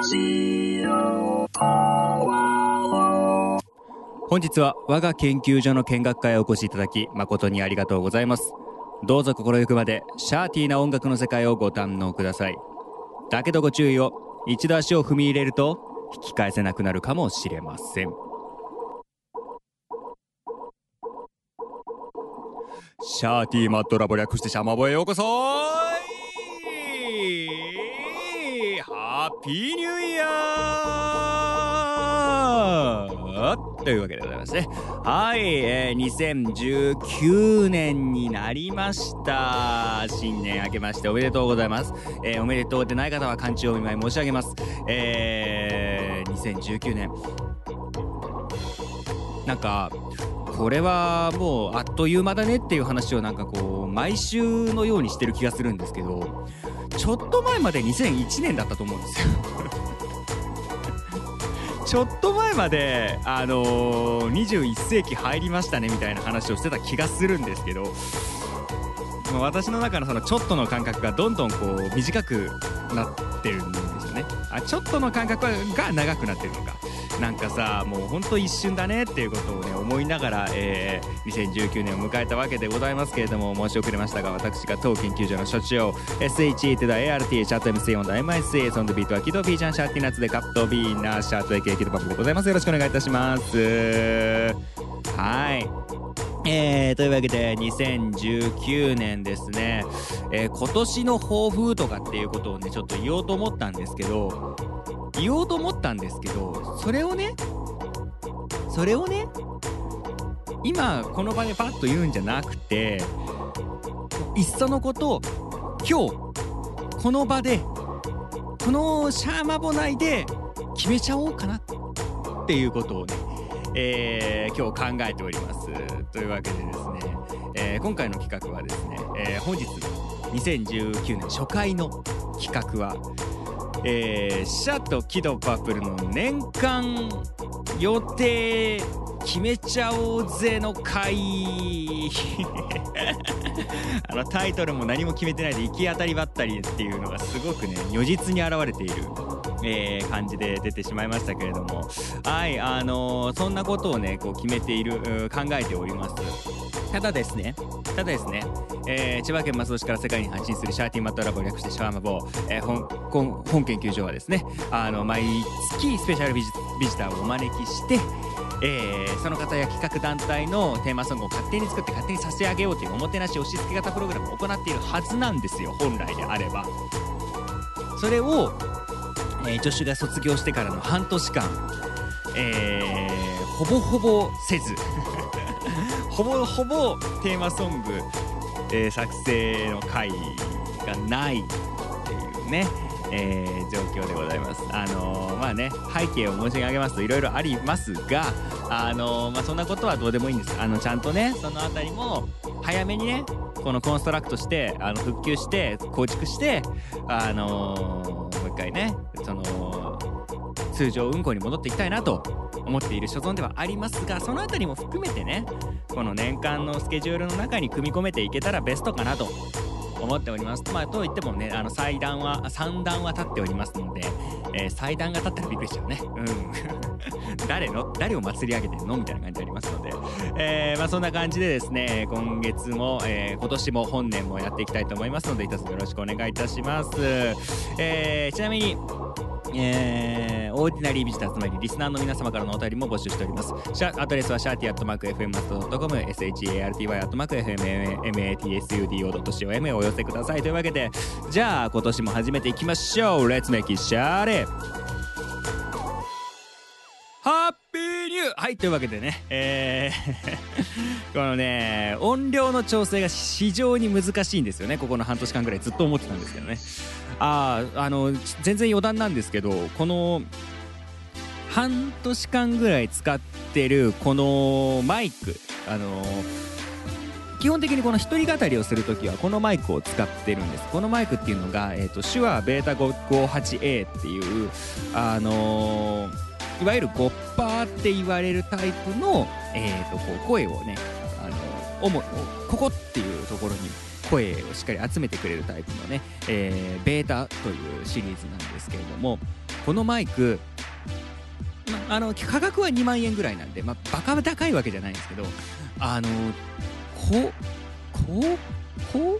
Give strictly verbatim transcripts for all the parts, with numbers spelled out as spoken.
本日は我が研究所の見学会へお越しいただき誠にありがとうございます。どうぞ心ゆくまでシャーティーな音楽の世界をご堪能ください。だけどご注意を、一度足を踏み入れると引き返せなくなるかもしれません。シャーティーマットラボ略してシャマボへようこそ。ハッピーニューイヤーというわけでございますね。はい、えー、にせんじゅうきゅうねんになりました。新年明けましておめでとうございます。えー、おめでとうでない方は寒中お見舞い申し上げます。えー、にせんじゅうきゅうねんなんかこれはもうあっという間だねっていう話をなんかこう毎週のようにしてる気がするんですけど、ちょっと前までにせんいちねんだったと思うんですよちょっと前まであのー、にじゅういっせいき入りましたねみたいな話をしてた気がするんですけど、私の中のそのちょっとの感覚がどんどんこう短くなってるんですよね。あ、ちょっとの感覚が長くなってるのか、なんかさ、もうほんと一瞬だねっていうことをね思いながら、えー、にせんじゅうきゅうねんを迎えたわけでございますけれども、申し遅れましたが私が当研究所の所長 エスエイチイー to the エーアールティー シャート エムシー on the エムアイシー そんでビートはキドビーちゃんシャーティーナッツでカップとビーナーシャート エーケー キドパップでございます。よろしくお願いいたします。はい、えー、というわけでにせんじゅうきゅうねんですね、えー、今年の抱負とかっていうことをねちょっと言おうと思ったんですけど言おうと思ったんですけどそれをねそれをね今この場でパッと言うんじゃなくて、いっそのこと今日この場でこのシャーマボ内で決めちゃおうかなっていうことをね、えー、今日考えております。というわけでですね、えー、今回の企画はですね、えー、本日にせんじゅうきゅうねん初回の企画は、えー、シャとキドパップルの年間予定決めちゃおうぜの回あのタイトルも何も決めてないで行き当たりばったりっていうのがすごくね如実に現れている、えー、感じで出てしまいましたけれども、はいあのー、そんなことをねこう決めている考えております。ただですねただですね、えー、千葉県松戸市から世界に発信するシャーティーマットラボ略してシャーマボ、えー、本, 本, 本研究所はですねあの毎月スペシャルビ ジ, ビジターをお招きして、えー、その方や企画団体のテーマソングを勝手に作って勝手に差し上げようというおもてなし押し付け型プログラムを行っているはずなんですよ、本来であれば。それを、えー、助手が卒業してからの半年間、えー、ほぼほぼせずほぼほぼテーマソング、えー、作成の回がないっていうね、えー、状況でございます。あのー、まあね背景を申し上げますといろいろありますが、あのー、まあそんなことはどうでもいいんです。あのちゃんとねそのあたりも早めにねこのコンストラクトしてあの復旧して構築してあのー、もう一回ねその通常運行に戻っていきたいなと思っている所存ではありますが、そのあたりも含めてねこの年間のスケジュールの中に組み込めていけたらベストかなと思っております。まあといってもねあの祭壇は三段は立っておりますので、えー、祭壇が立ったらびっくりしちゃうね。うん誰の誰を祭り上げてんのみたいな感じでありますので、えー、まあそんな感じでですね今月も、えー、今年も本年もやっていきたいと思いますので、一つよろしくお願いいたします。えー、ちなみにえー、オーディナリービジターつまりリスナーの皆様からのお便りも募集しております。シャアドレスはシャーティアットマーク エフエムマストドットコム エスエイチエーアールティーワイ アットマーク エフエムマトスドットコム へお寄せください。というわけでじゃあ今年も始めていきましょう。レッツメイキシャーレハッピーニュー。はいというわけでね、えー、このね音量の調整が非常に難しいんですよね。ここの半年間ぐらいずっと思ってたんですけどね。あーあの全然余談なんですけど、この半年間ぐらい使ってるこのマイク、あの基本的にこの一人語りをするときはこのマイクを使ってるんです。このマイクっていうのが、えーと、手話ベータ ごじゅうはちエー っていうあのーいわゆるゴッパーって言われるタイプの、えー、とこう声をね、あの主ここっていうところに声をしっかり集めてくれるタイプのね、えー、ベータというシリーズなんですけれども、 このマイク、ま、あの価格はにまんえんぐらいなんで、まあ、バカ高いわけじゃないんですけど、あのこここ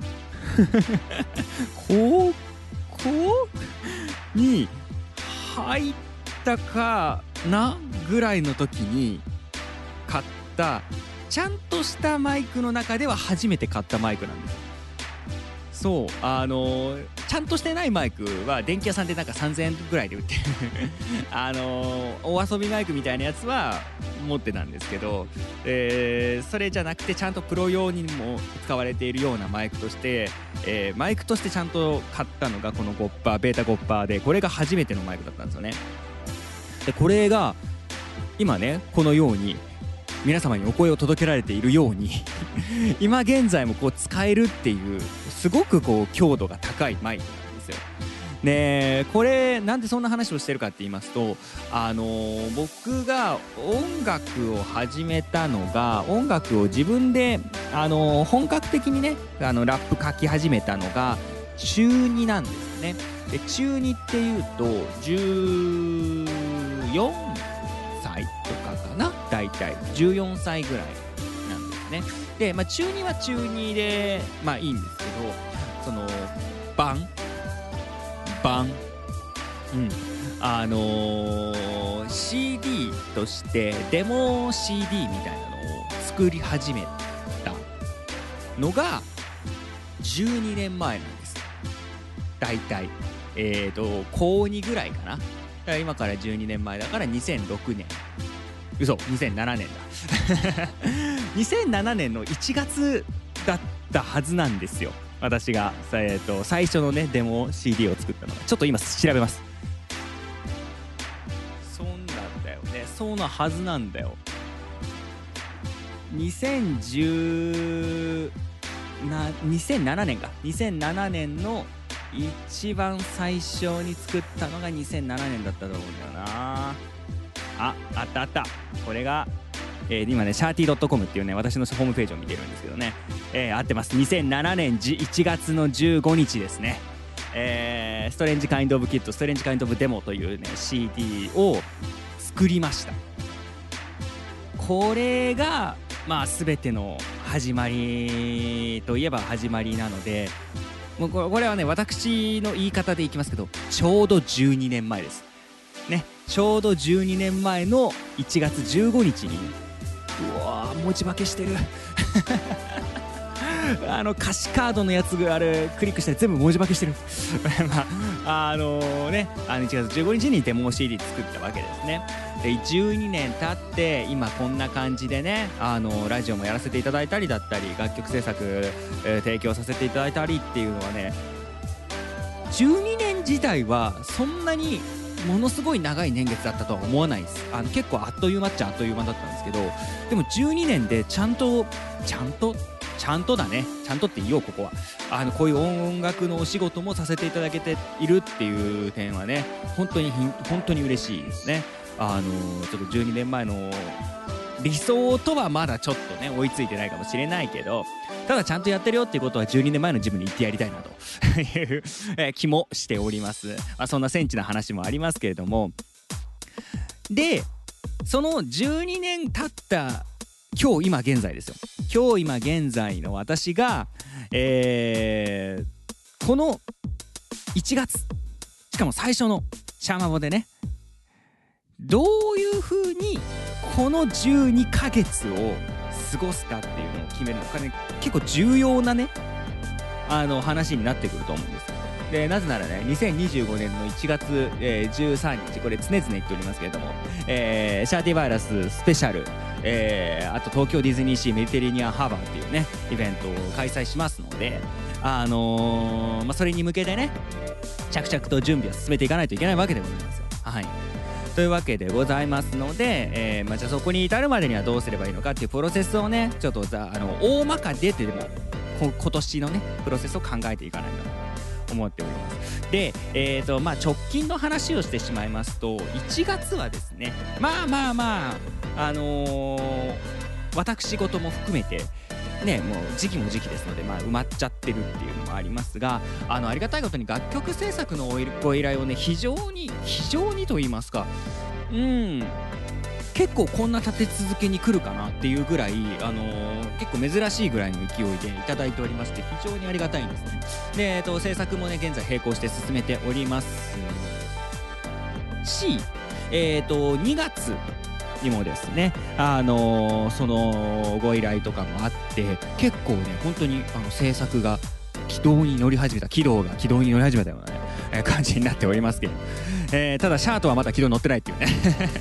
ここに入ったかなぐらいの時に買ったちゃんとしたマイクの中では初めて買ったマイクなんです。そうあのー、ちゃんとしてないマイクは電気屋さんでなんかさんぜんえんぐらいで売ってるあのー、お遊びマイクみたいなやつは持ってたんですけど、えー、それじゃなくてちゃんとプロ用にも使われているようなマイクとして、えー、マイクとしてちゃんと買ったのがこのゴッパーベータゴッパーで、これが初めてのマイクだったんですよね。でこれが今ねこのように皆様にお声を届けられているように今現在もこう使えるっていうすごくこう強度が高いマイクなんですよ。ね、これなんでそんな話をしてるかって言いますと、あのー、僕が音楽を始めたのが音楽を自分で、あのー、本格的にねあのラップ書き始めたのがちゅうになんですね。でちゅうにっていうとじゅうよんさいとかかな、だいたいじゅうよんさいぐらいなんですね。で、まあ、中には中にでまあいいんですけど、そのバンバンうんあのー、シーディー としてデモ シーディー みたいなのを作り始めたのがじゅうにねんまえなんです。だいたいえーとこうにぐらいかな。だから今からじゅうにねんまえだからにせんろくねん、嘘にせんななねんだにせんななねんのいちがつだったはずなんですよ、私が、えー、と最初のねデモ シーディー を作ったのが。ちょっと今調べます。そんなんだよね、そうなはずなんだよ。にせんじゅうなにせんななねんかにせんななねんの一番最初に作ったのがにせんななねんだったと思うんだよな。あ、あったあった。これが、えー、今ねシャーティー ドットコム っていうね私のホームページを見てるんですけどね、えー、合ってます。にせんななねんいちがつのじゅうごにちですね。えー、ストレンジカインドオブキッドストレンジカインドオブデモというね シーディー を作りました。これがまあ全ての始まりといえば始まりなので、もうこれはね私の言い方でいきますけど、ちょうどじゅうにねんまえですね。ちょうどじゅうにねんまえのいちがつじゅうごにちに、うわー文字化けしてるあの歌詞カードのやつがあれクリックしたら全部文字化けしてるまああのー、ねあのいちがつじゅうごにちにデモ シーディー 作ったわけですね。でじゅうにねん経って今こんな感じでね、あのラジオもやらせていただいたりだったり楽曲制作、えー、提供させていただいたりっていうのはね、じゅうにねん自体はそんなにものすごい長い年月だったとは思わないです。あの結構あっという間っちゃあっという間だったんですけど、でもじゅうにねんでちゃんとちゃんとちゃんとだねちゃんとって言おうここはあのこういう音楽のお仕事もさせていただけているっていう点はね本当に本当に嬉しいですね。あのちょっとじゅうにねんまえの理想とはまだちょっとね追いついてないかもしれないけど、ただちゃんとやってるよっていうことはじゅうにねんまえの自分に言ってやりたいなというえ気もしております。まあ、そんなセンチな話もありますけれども、でそのじゅうにねん経った今日今現在ですよ。今日今現在の私が、えー、このいちがつしかも最初のシャーマボでねどういう風にこのじゅうにかげつを過ごすかっていうのを決めるのがね結構重要なねあの話になってくると思うんです。でなぜならねにせんにじゅうごねんのいちがつ、えー、じゅうさんにちこれ常々言っておりますけれども、えー、シャーティバイラススペシャル、えー、あと東京ディズニーシーメディテレニアンハーバーっていうねイベントを開催しますので、あのーまあ、それに向けてね着々と準備を進めていかないといけないわけでございますよ。はいというわけでございますので、えーまあ、じゃあそこに至るまでにはどうすればいいのかっていうプロセスをねちょっとざあの大まかでってでも今年のねプロセスを考えていかないと思っております。で、えーとまあ、直近の話をしてしまいますといちがつはですねまあまあまああのー、私事も含めてねもう時期も時期ですので、まあ、埋まっちゃってるっていうのもありますが、あのありがたいことに楽曲制作のご依頼をね非常に非常にと言いますか、うん結構こんな立て続けに来るかなっていうぐらい、あのー、結構珍しいぐらいの勢いでいただいておりまして、非常にありがたいんですね。で、えーと、制作もね現在並行して進めておりますし、えーとにがつにもですね、あのー、そのご依頼とかもあって、結構ね本当にあの制作が軌道に乗り始めた軌道が軌道に乗り始めたようなね、えー、感じになっておりますけど、えー、ただシャートはまだ軌道に乗ってないっていうね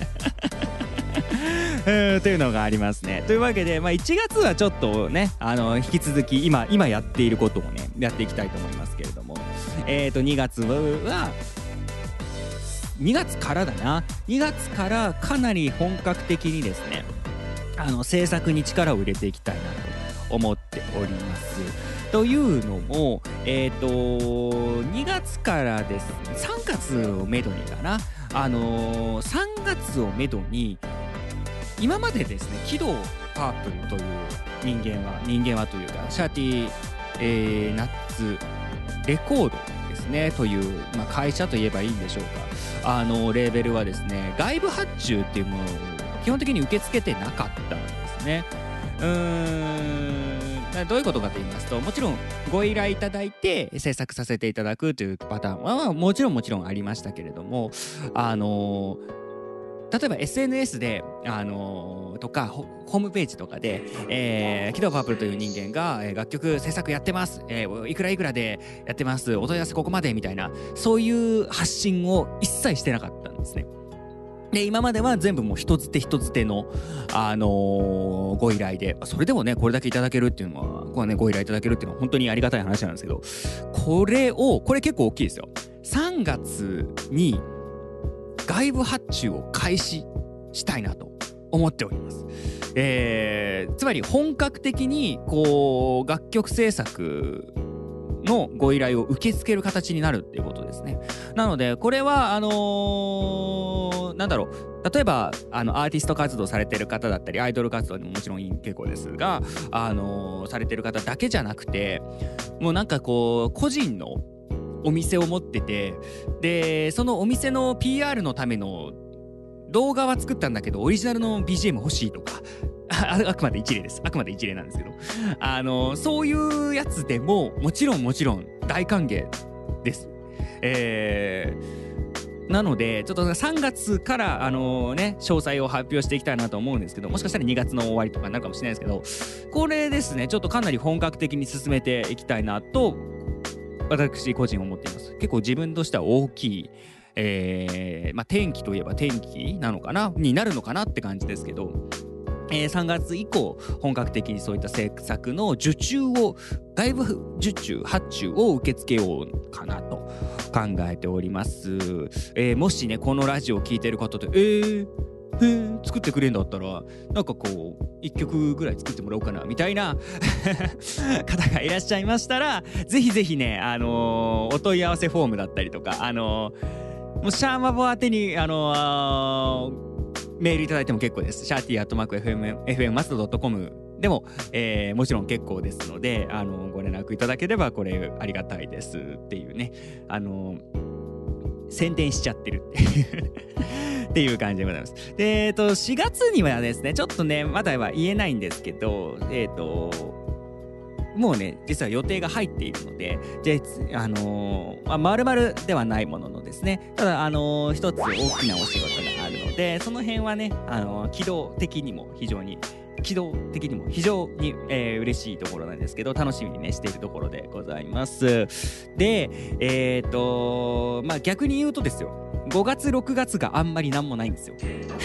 えー、というのがありますね。というわけで、まあ、いちがつはちょっとねあの引き続き今今やっていることをねやっていきたいと思いますけれども、えーとにがつはにがつからだなにがつからかなり本格的にですねあの制作に力を入れていきたいなと思っております。というのもえーとにがつからですねさんがつをめどにかなあのー、さんがつをめどに今までですねキドパープルという人間は人間はというかシャーティー、えー、ナッツレコードですねという、まあ、会社といえばいいんでしょうか、あのレーベルはですね外部発注っていうものを基本的に受け付けてなかったんですね。うーんどういうことかと言いますと、もちろんご依頼いただいて制作させていただくというパターンは、まあ、もちろんもちろんありましたけれども、あの例えば エスエヌエス で、あのー、とかホームページとかで、えー、キドパープルという人間が、えー、楽曲制作やってます、えー、いくらいくらでやってます、お問い合わせここまでみたいな、そういう発信を一切してなかったんですね。で今までは全部もう一つ手一つ手の、あのー、ご依頼で、それでもねこれだけいただけるっていうのはこう、ね、ご依頼いただけるっていうのは本当にありがたい話なんですけど、これをこれ結構大きいですよ。さんがつに外部発注を開始したいなと思っております。えー、つまり本格的にこう楽曲制作のご依頼を受け付ける形になるっていうことですね。なのでこれはあのー、なんだろう例えばあのアーティスト活動されてる方だったりアイドル活動にももちろん結構ですが、あのー、されてる方だけじゃなくて、もうなんかこう個人のお店を持ってて、でそのお店の ピーアール のための動画は作ったんだけどオリジナルの ビージーエム 欲しいとかあ, あくまで一例ですあくまで一例なんですけど、あのそういうやつでももちろんもちろん大歓迎です。えー、なのでちょっとさんがつからあのね詳細を発表していきたいなと思うんですけど、もしかしたらにがつの終わりとかになるかもしれないですけど、これですねちょっとかなり本格的に進めていきたいなと私個人思っています。結構自分としては大きい、えーまあ、転機といえば転機なのかなになるのかなって感じですけど、えー、さんがつ以降本格的にそういった制作の受注を外部受注発注を受け付けようかなと考えております。えー、もしねこのラジオを聞いてる方でえーえー、作ってくれんだったらなんかこういっきょくぐらい作ってもらおうかなみたいな方がいらっしゃいましたら、ぜひぜひね、あのー、お問い合わせフォームだったりとか、あのー、もうシャーマボ宛てに、あのー、メールいただいても結構です。シャーティーアットマーク エフエム エフエム マスト ドットコム でも、えー、もちろん結構ですので、あのー、ご連絡いただければこれありがたいですっていうね、あのー、宣伝しちゃってるっていうっていう感じでございます。で、えっと、しがつにはですね、ちょっとね、まだは言えないんですけど、えっと、もうね、実は予定が入っているので、で、あのー、まあ、丸々ではないもののですね、ただ、あのー、一つ大きなお仕事があるので、その辺はね、あのー、軌道的にも非常に、軌道的にも非常に、えー、嬉しいところなんですけど、楽しみにねしているところでございます。で、えっと、まあ、逆に言うとですよ、ごがつろくがつがあんまりなんもないんですよ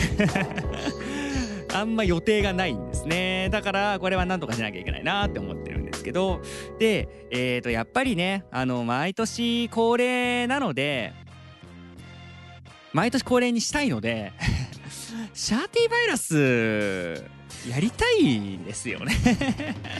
あんま予定がないんですね。だからこれはなんとかしなきゃいけないなって思ってるんですけど、でえーとやっぱりねあの毎年恒例なので毎年恒例にしたいのでシャーティーバイラスやりたいんですよね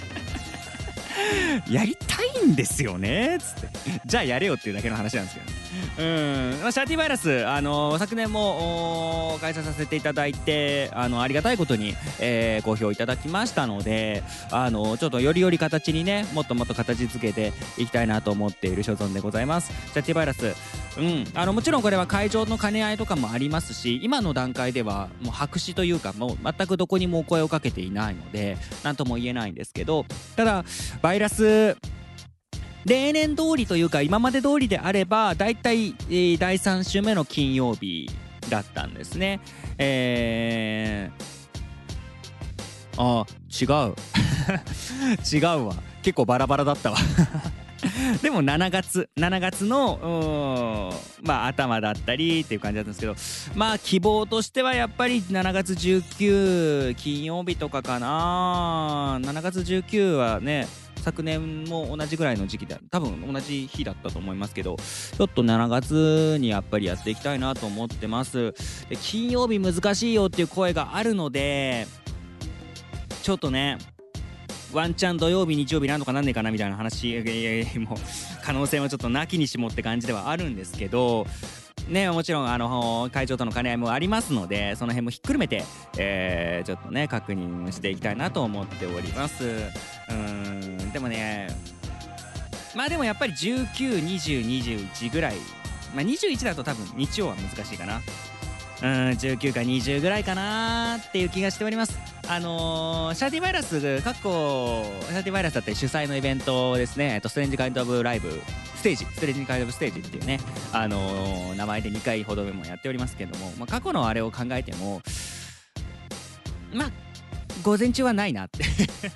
やりたいんですよねつってじゃあやれよっていうだけの話なんですけど、ね、 うん、まあ、シャーティーバイラス、あのー昨年も開催させていただいて、あのありがたいことに、えー、好評いただきましたので、あのーちょっとよりより形にね、もっともっと形付けていきたいなと思っている所存でございます。シャーティーバイラス、うん、あのもちろんこれは会場の兼ね合いとかもありますし、今の段階ではもう白紙というか、もう全くどこにもお声をかけていないので何とも言えないんですけど、ただバイラス例年通りというか今まで通りであればだいたい、えー、だいさん週目の金曜日だったんですね。えー、あ違う違うわ、結構バラバラだったわでもしちがつしちがつのまあ頭だったりっていう感じだったんですけど、まあ希望としてはやっぱりしちがつじゅうくにち金曜日とかかな。しちがつじゅうくにちはね、昨年も同じぐらいの時期で多分同じ日だったと思いますけど、ちょっとしちがつにやっぱりやっていきたいなと思ってます。で金曜日難しいよっていう声があるので、ちょっとねワンチャン土曜日日曜日なんとかなんねえかなみたいな話、いやいやいやもう可能性はちょっとなきにしもって感じではあるんですけどね、もちろんあの会場との兼ね合いもありますので、その辺もひっくるめて、えー、ちょっとね確認していきたいなと思っております。うーんでもね、まあでもやっぱりじゅうく、にじゅう、にじゅういちぐらい、まあにじゅういちだと多分日曜は難しいかな。うんじゅうくかにじゅうぐらいかなっていう気がしております。あのー、シャーティーバイラス過去シャーティーバイラスだって主催のイベントですね、えっとストレンジカインドオブライブステージストレンジカインドオブステージっていうね、あのー、名前でにかいほどもやっておりますけども、まあ、過去のあれを考えてもまあ午前中はないなって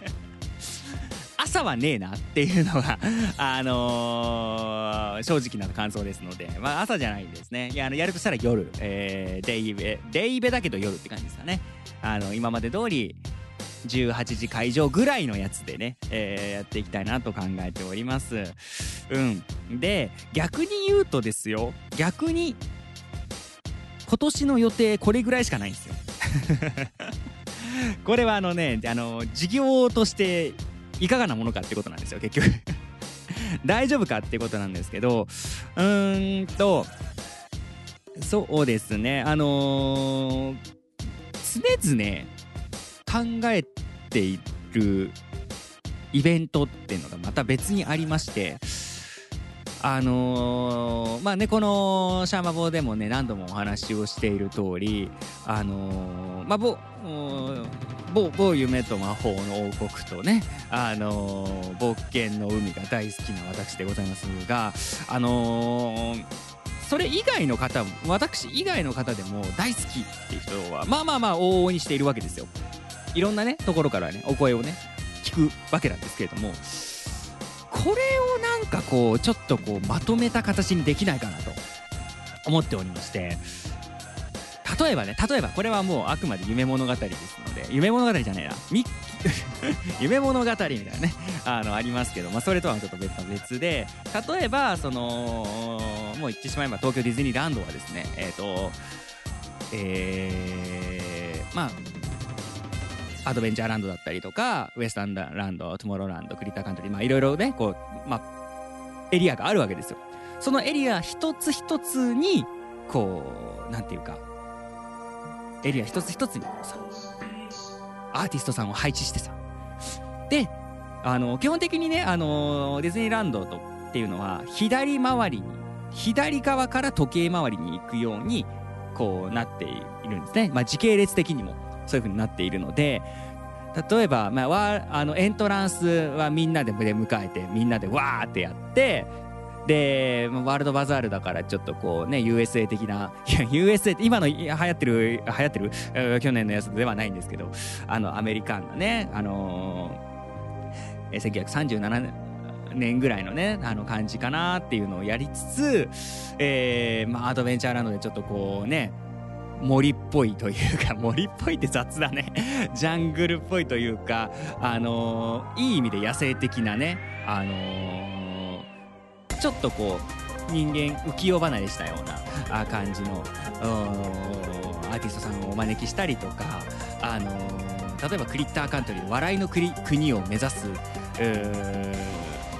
朝はねえなっていうのがあのー、正直な感想ですので、まあ朝じゃないんですね。いや、あのやるとしたら夜、えー、デイベデイベだけど夜って感じですかね。あの今まで通りじゅうはちじ会場ぐらいのやつでね、えー、やっていきたいなと考えております。うんで逆に言うとですよ、逆に今年の予定これぐらいしかないんですよこれはあのね、あの事業としていかがなものかってことなんですよ結局大丈夫かってことなんですけど、うーんとそうですね、あのー、常々考えているイベントっていうのがまた別にありまして、あのー、まあねこのシャーマボでもね何度もお話をしている通り、あのー、まあ某某某夢と魔法の王国とね、あのー、冒険の海が大好きな私でございますが、あのー、それ以外の方も私以外の方でも大好きっていう人はまあまあまあ往々にしているわけですよ。いろんなねところからねお声をね聞くわけなんですけれども、これをなんかこうちょっとこうまとめた形にできないかなと思っておりまして、例えばね例えばこれはもうあくまで夢物語ですので、夢物語じゃねえなミッキ夢物語みたいなねあのありますけど、まあ、それとはちょっと別の別で、例えばそのもう言ってしまえば東京ディズニーランドはですね、えっとえー、まあアドベンチャーランドだったりとかウエスタンランド、トゥモローランド、クリッターカントリー、まあいろいろねこう、まあ、エリアがあるわけですよ。そのエリア一つ一つにこうなんていうかエリア一つ一つにさアーティストさんを配置してさ、であの基本的にねあのディズニーランドとっていうのは左回りに左側から時計回りに行くようにこうなっているんですね。まあ時系列的にもそういう風になっているので、例えば、まあ、わあのエントランスはみんなで出迎えてみんなでわーってやって、でワールドバザールだからちょっとこうね ユーエスエー 的な、いや ユーエスエー って今の流行ってる流行ってる、えー、去年のやつではないんですけど、あのアメリカンなねあのー、せんきゅうひゃくさんじゅうななねんぐらいのねあの感じかなっていうのをやりつつ、えーまあ、アドベンチャーランドでちょっとこうね森っぽいというか、森っぽいって雑だねジャングルっぽいというか、あのー、いい意味で野生的なね、あのー、ちょっとこう人間浮世離れしたような感じのアーティストさんをお招きしたりとか、あのー、例えばクリッターカントリー笑いの国を目指す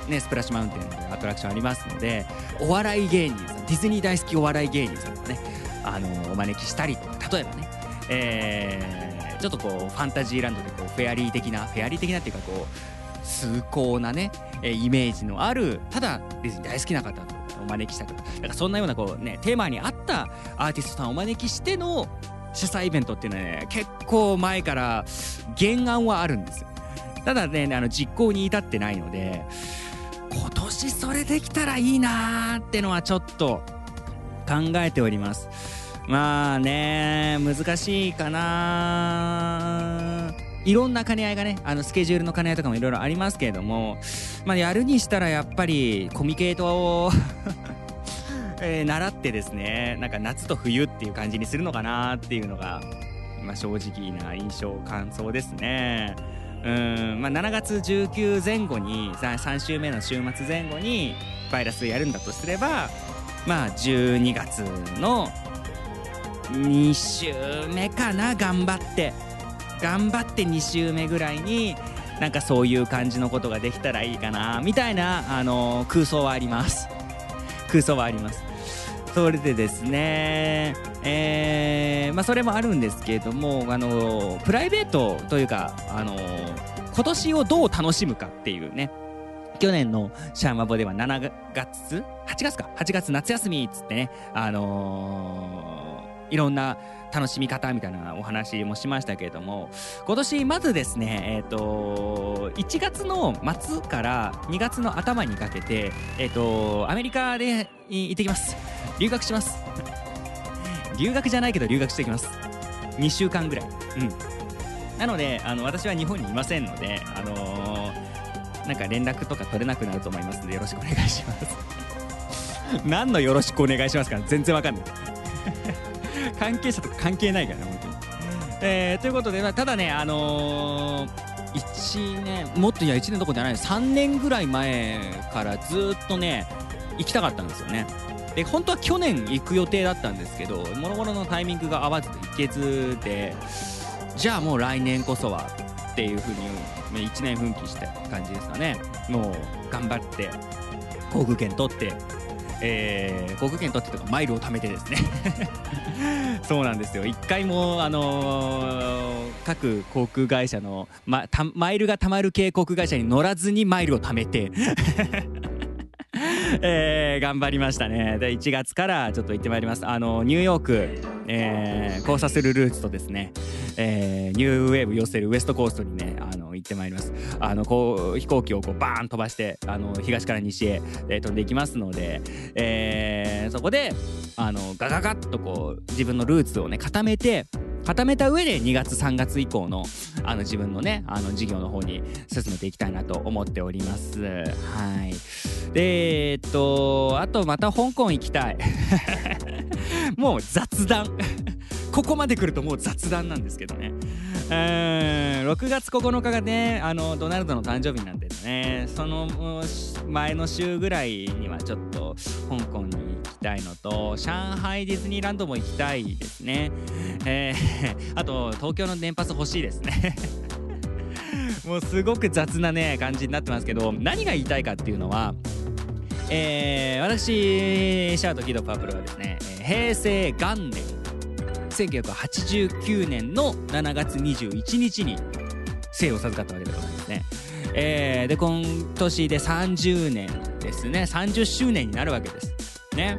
ねスプラッシュマウンテンでアトラクションありますので、お笑い芸人さん、ディズニー大好きお笑い芸人さんをねあのお招きしたりとか、例えばね、えー、ちょっとこうファンタジーランドでこうフェアリー的なフェアリー的なっていうかこう崇高なねイメージのある、ただディズニー大好きな方とお招きしたりとか、だからそんなようなこうねテーマに合ったアーティストさんをお招きしての主催イベントっていうのはね結構前から原案はあるんですよ。ただねあの実行に至ってないので、今年それできたらいいなーってのはちょっと考えております。まあね難しいかな、いろんな兼ね合いがねあのスケジュールの兼ね合いとかもいろいろありますけれども、まあやるにしたらやっぱりコミケートをえー、習ってですね、なんか夏と冬っていう感じにするのかなっていうのが、まあ、正直な印象感想ですね。うーん、まあ、しちがつじゅうくにち前後にさん週目の週末前後にバイラスやるんだとすれば、まあじゅうにがつのに週目かな、頑張って頑張ってに週目ぐらいになんかそういう感じのことができたらいいかなみたいな、あのー、空想はあります空想はあります。それでですね、えーまあ、それもあるんですけれども、あのプライベートというか、あの今年をどう楽しむかっていうね、去年のシャーマボではしちがつはちがつかはちがつ夏休みっつってね、あのー、いろんな楽しみ方みたいなお話もしましたけれども、今年まずですね、えー、といちがつの末からにがつの頭にかけて、えー、とアメリカで行ってきます。留学します留学じゃないけど留学してきます。にしゅうかんぐらい、うん、なのであの私は日本にいませんので、あのー、なんか連絡とか取れなくなると思いますのでよろしくお願いします何のよろしくお願いしますか全然わかんない関係者とか関係ないからね本当に、えー、ということで、まあ、ただねあのー、いちねんもっといやいちねんどころじゃないさんねんぐらい前からずっとね行きたかったんですよね。で本当は去年行く予定だったんですけど、もろもろのタイミングが合わず行けずで、じゃあもう来年こそはっていう風にいちねん奮起した感じですかね。もう頑張って航空券取って、えー、航空券取ってとかマイルを貯めてですねそうなんですよ。一回もあのー、各航空会社の、ま、たマイルが貯まる系航空会社に乗らずにマイルを貯めてえー、頑張りましたね。でいちがつからちょっと行ってまいります。あのニューヨーク、えー、交差するルーツとですね、えー、ニューウェーブ寄せるウエストコーストにねあの行ってまいります。あのこう飛行機をこうバーン飛ばしてあの東から西へ、えー、飛んでいきますので、えー、そこであのガガガッとこう自分のルーツをね固めて固めた上でにがつさんがつ以降のあの自分のねあの事業の方に進めていきたいなと思っております。はい。でえー、っとあとまた香港行きたいもう雑談ここまで来るともう雑談なんですけどね、えー、ろくがつここのかがねあのドナルドの誕生日なんでね、その前の週ぐらいにはちょっと香港に行きたいのと、上海ディズニーランドも行きたいですね、えー、あと東京の年パス欲しいですねもうすごく雑なね感じになってますけど、何が言いたいかっていうのは、えー、私シャートキドパープルはですね、えー、平成元年せんきゅうひゃくはちじゅうきゅうねんのしちがつにじゅういちにちに生を授かったわけでございますね。えー、で今年でさんじゅうねんですね。さんじゅっしゅうねんになるわけですね。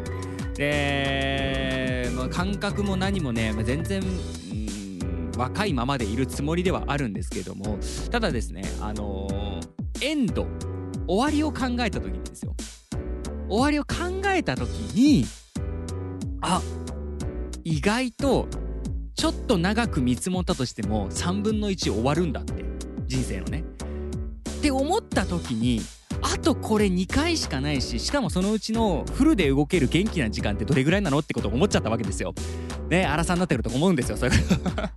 で、まあ、感覚も何もね、まあ、全然若いままでいるつもりではあるんですけども、ただですねあのー、エンド終わりを考えた時にですよ終わりを考えた時にあ意外とちょっと長く見積もったとしてもさんぶんのいち終わるんだって人生のねって思った時に、あとこれにかいしかないし、しかもそのうちのフルで動ける元気な時間ってどれぐらいなのってことを思っちゃったわけですよね。荒さになってると思うんですよそういう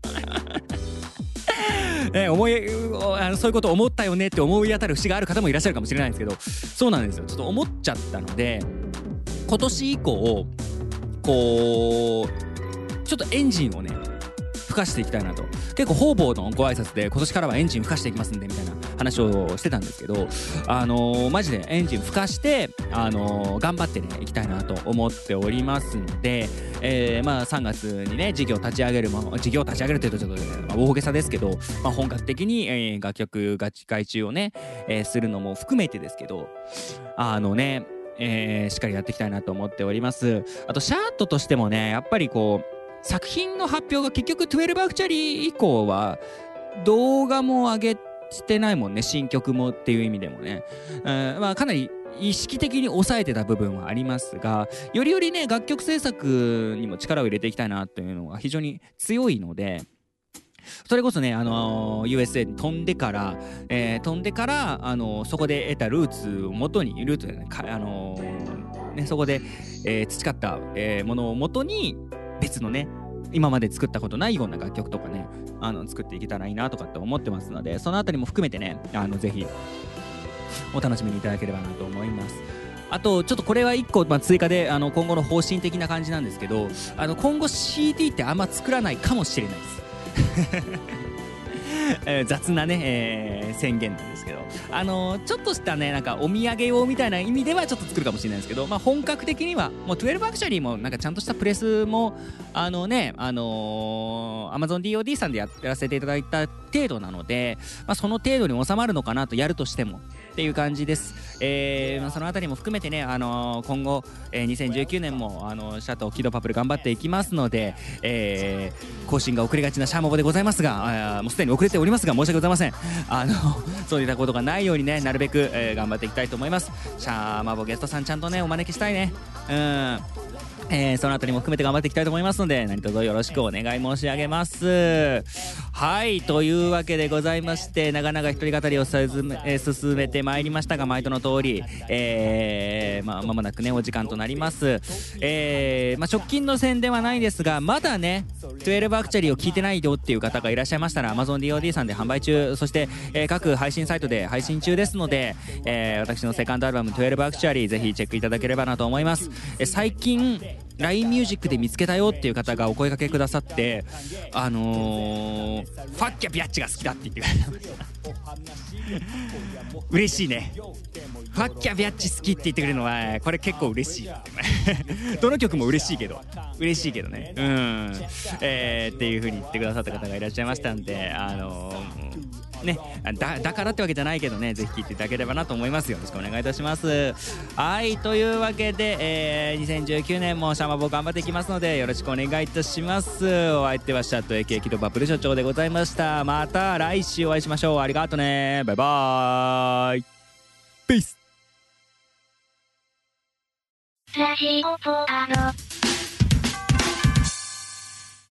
ことね、思いあのそういうこと思ったよねって思い当たる節がある方もいらっしゃるかもしれないんですけど、そうなんですよ。ちょっと思っちゃったので今年以降こうちょっとエンジンをね吹かしていきたいなと。結構方々のご挨拶で今年からはエンジン吹かしていきますんでみたいな話をしてたんですけど、あのー、マジでエンジン吹かして、あのー、頑張ってねいきたいなと思っておりますので、えー、まあさんがつにね事業立ち上げる、まあ、事業立ち上げるというとちょっと、ね、まあ、大げさですけど、まあ、本格的に、えー、楽曲が外注をね、えー、するのも含めてですけど、あのね、えー、しっかりやっていきたいなと思っております。あとシャートとしてもね、やっぱりこう作品の発表が結局じゅうにアクチャリー以降は動画も上げてないもんね、新曲もっていう意味でもね、うん、まあかなり意識的に抑えてた部分はありますが、よりよりね楽曲制作にも力を入れていきたいなというのが非常に強いので、それこそね、あのー、ユーエスエー に飛んでから、えー、飛んでから、あのー、そこで得たルーツをもとに、ルーツでね、あのー、ね、そこで、えー、培った、えー、ものをもとに、別のね、今まで作ったことないような楽曲とかね、あの作っていけたらいいなとかって思ってますので、そのあたりも含めてね、あのぜひお楽しみにいただければなと思います。あとちょっとこれはいっこ、まあ、追加であの今後の方針的な感じなんですけど、あの今後 シーディー ってあんま作らないかもしれないですえー、雑なね、えー、宣言なんですけど、あのー、ちょっとしたねなんかお土産用みたいな意味ではちょっと作るかもしれないですけど、まあ、本格的にはもうじゅうにアクチャリーもなんかちゃんとしたプレスもあのねあのー、Amazon ディーオーディー さんで や, やらせていただいた程度なので、まあ、その程度に収まるのかなと、やるとしてもっていう感じです。えーまあ、そのあたりも含めてね、あのー、今後、えー、にせんじゅうきゅうねんも、あのー、シャトーキドパプル頑張っていきますので、えー、更新が遅れがちなシャーマボでございますが、あもうすでに遅れておりますが申し訳ございません。あのそういったことがないようにね、なるべく、えー、頑張っていきたいと思います。シャーマボゲストさんちゃんとねお招きしたいね。うん、えー、そのあたりも含めて頑張っていきたいと思いますので、何卒よろしくお願い申し上げます。はい、というわけでございまして、長々一人語りを進め、えー、進めてまいりましたが、毎度の通り、えー、まあ間もなくねお時間となります。えー、まあ直近の宣伝はないですが、まだねじゅうにアクチャリーを聞いてないよっていう方がいらっしゃいましたら、 Amazon ディーオーディー さんで販売中、そして、えー、各配信サイトで配信中ですので、えー、私のセカンドアルバムじゅうにアクチャリーぜひチェックいただければなと思います。えー、最近 ライン ミュージックで見つけたよっていう方がお声掛けくださって、あのー、ファッキャビャッチが好きだって言ってくれました嬉しいね。ファッキャビャッチ好きって言ってくれるのはこれ結構嬉しいどの曲も嬉しいけど嬉しいけどね、うん、えー、っていう風に言ってくださった方がいらっしゃいましたんで、あのー、ね、だ, だからってわけじゃないけどね、ぜひ聴いていただければなと思います。よろしくお願いいたします。はい、というわけで、えー、にせんじゅうきゅうねんもシャマボ頑張っていきますのでよろしくお願いいたします。お相手はシャット エーケー キドバブル所長でございました。また来週お会いしましょう。ありがとうね、バイバーイ、ピース。 ラジオポアド。